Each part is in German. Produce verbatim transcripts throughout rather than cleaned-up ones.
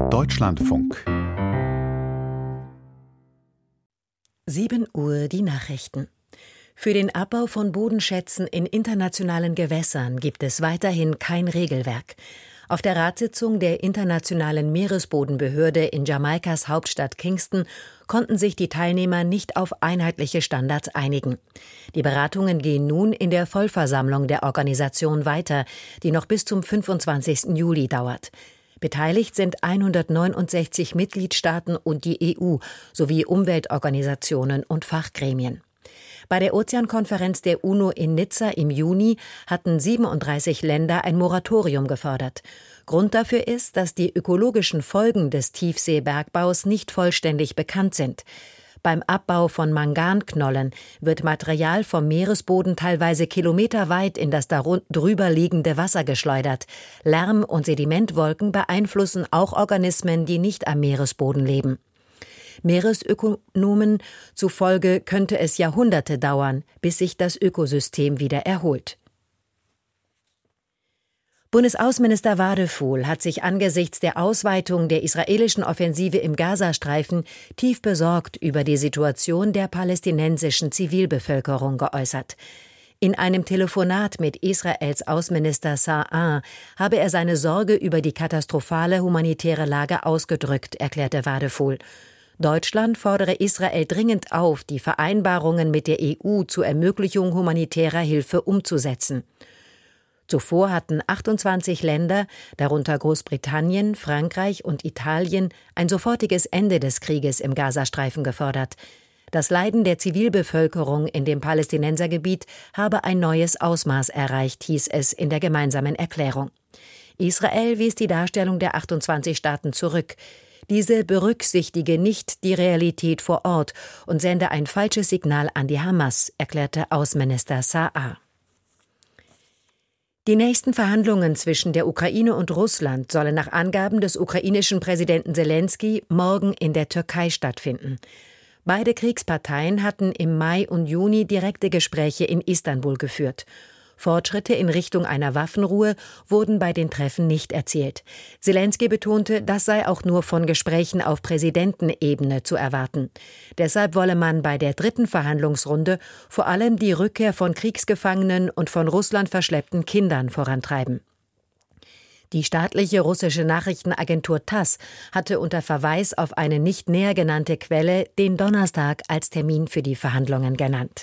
Deutschlandfunk. sieben Uhr die Nachrichten. Für den Abbau von Bodenschätzen in internationalen Gewässern gibt es weiterhin kein Regelwerk. Auf der Ratssitzung der Internationalen Meeresbodenbehörde in Jamaikas Hauptstadt Kingston konnten sich die Teilnehmer nicht auf einheitliche Standards einigen. Die Beratungen gehen nun in der Vollversammlung der Organisation weiter, die noch bis zum fünfundzwanzigsten Juli dauert. Beteiligt sind hundertneunundsechzig Mitgliedstaaten und die E U sowie Umweltorganisationen und Fachgremien. Bei der Ozeankonferenz der UNO in Nizza im Juni hatten siebenunddreißig Länder ein Moratorium gefordert. Grund dafür ist, dass die ökologischen Folgen des Tiefseebergbaus nicht vollständig bekannt sind. Beim Abbau von Manganknollen wird Material vom Meeresboden teilweise kilometerweit in das darüber liegende Wasser geschleudert. Lärm- und Sedimentwolken beeinflussen auch Organismen, die nicht am Meeresboden leben. Meeresökonomen zufolge könnte es Jahrhunderte dauern, bis sich das Ökosystem wieder erholt. Bundesaußenminister Wadephul hat sich angesichts der Ausweitung der israelischen Offensive im Gazastreifen tief besorgt über die Situation der palästinensischen Zivilbevölkerung geäußert. In einem Telefonat mit Israels Außenminister Sa'ar habe er seine Sorge über die katastrophale humanitäre Lage ausgedrückt, erklärte Wadephul. Deutschland fordere Israel dringend auf, die Vereinbarungen mit der E U zur Ermöglichung humanitärer Hilfe umzusetzen. Zuvor hatten achtundzwanzig Länder, darunter Großbritannien, Frankreich und Italien, ein sofortiges Ende des Krieges im Gazastreifen gefordert. Das Leiden der Zivilbevölkerung in dem Palästinensergebiet habe ein neues Ausmaß erreicht, hieß es in der gemeinsamen Erklärung. Israel wies die Darstellung der achtundzwanzig Staaten zurück. Diese berücksichtige nicht die Realität vor Ort und sende ein falsches Signal an die Hamas, erklärte Außenminister Sa'ar. Die nächsten Verhandlungen zwischen der Ukraine und Russland sollen nach Angaben des ukrainischen Präsidenten Selenskyj morgen in der Türkei stattfinden. Beide Kriegsparteien hatten im Mai und Juni direkte Gespräche in Istanbul geführt. Fortschritte in Richtung einer Waffenruhe wurden bei den Treffen nicht erzielt. Selenskyj betonte, das sei auch nur von Gesprächen auf Präsidentenebene zu erwarten. Deshalb wolle man bei der dritten Verhandlungsrunde vor allem die Rückkehr von Kriegsgefangenen und von Russland verschleppten Kindern vorantreiben. Die staatliche russische Nachrichtenagentur TASS hatte unter Verweis auf eine nicht näher genannte Quelle den Donnerstag als Termin für die Verhandlungen genannt.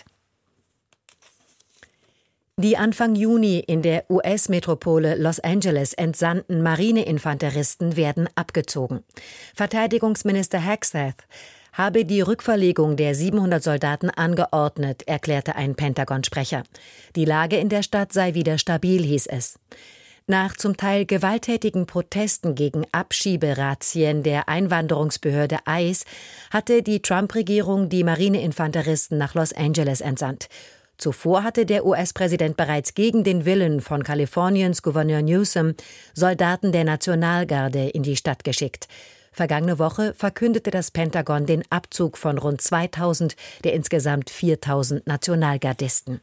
Die Anfang Juni in der U S-Metropole Los Angeles entsandten Marineinfanteristen werden abgezogen. Verteidigungsminister Hegseth habe die Rückverlegung der siebenhundert Soldaten angeordnet, erklärte ein Pentagon-Sprecher. Die Lage in der Stadt sei wieder stabil, hieß es. Nach zum Teil gewalttätigen Protesten gegen Abschieberazzien der Einwanderungsbehörde ICE hatte die Trump-Regierung die Marineinfanteristen nach Los Angeles entsandt. Zuvor hatte der U S-Präsident bereits gegen den Willen von Kaliforniens Gouverneur Newsom Soldaten der Nationalgarde in die Stadt geschickt. Vergangene Woche verkündete das Pentagon den Abzug von rund zweitausend der insgesamt viertausend Nationalgardisten.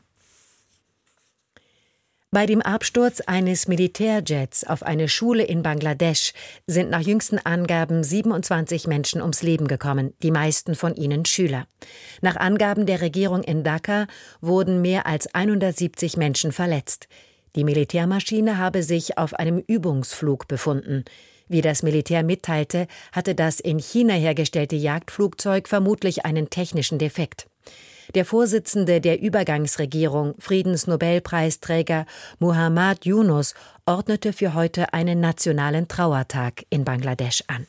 Bei dem Absturz eines Militärjets auf eine Schule in Bangladesch sind nach jüngsten Angaben siebenundzwanzig Menschen ums Leben gekommen, die meisten von ihnen Schüler. Nach Angaben der Regierung in Dhaka wurden mehr als hundertsiebzig Menschen verletzt. Die Militärmaschine habe sich auf einem Übungsflug befunden. Wie das Militär mitteilte, hatte das in China hergestellte Jagdflugzeug vermutlich einen technischen Defekt. Der Vorsitzende der Übergangsregierung, Friedensnobelpreisträger Muhammad Yunus, ordnete für heute einen nationalen Trauertag in Bangladesch an.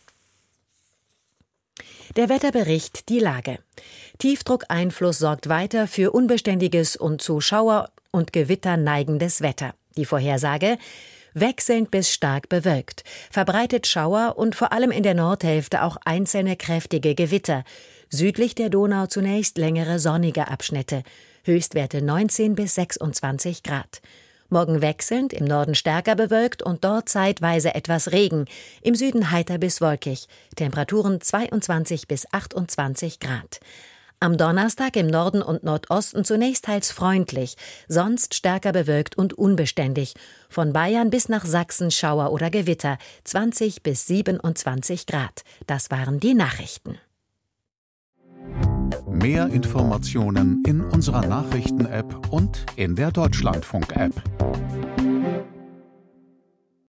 Der Wetterbericht, die Lage. Tiefdruckeinfluss sorgt weiter für unbeständiges und zu Schauer und Gewitter neigendes Wetter. Die Vorhersage: wechselnd bis stark bewölkt, verbreitet Schauer und vor allem in der Nordhälfte auch einzelne kräftige Gewitter. Südlich der Donau zunächst längere sonnige Abschnitte, Höchstwerte neunzehn bis sechsundzwanzig Grad. Morgen wechselnd, im Norden stärker bewölkt und dort zeitweise etwas Regen, im Süden heiter bis wolkig, Temperaturen zweiundzwanzig bis achtundzwanzig Grad. Am Donnerstag im Norden und Nordosten zunächst teils freundlich, sonst stärker bewölkt und unbeständig. Von Bayern bis nach Sachsen Schauer oder Gewitter, zwanzig bis siebenundzwanzig Grad. Das waren die Nachrichten. Mehr Informationen in unserer Nachrichten-App und in der Deutschlandfunk-App.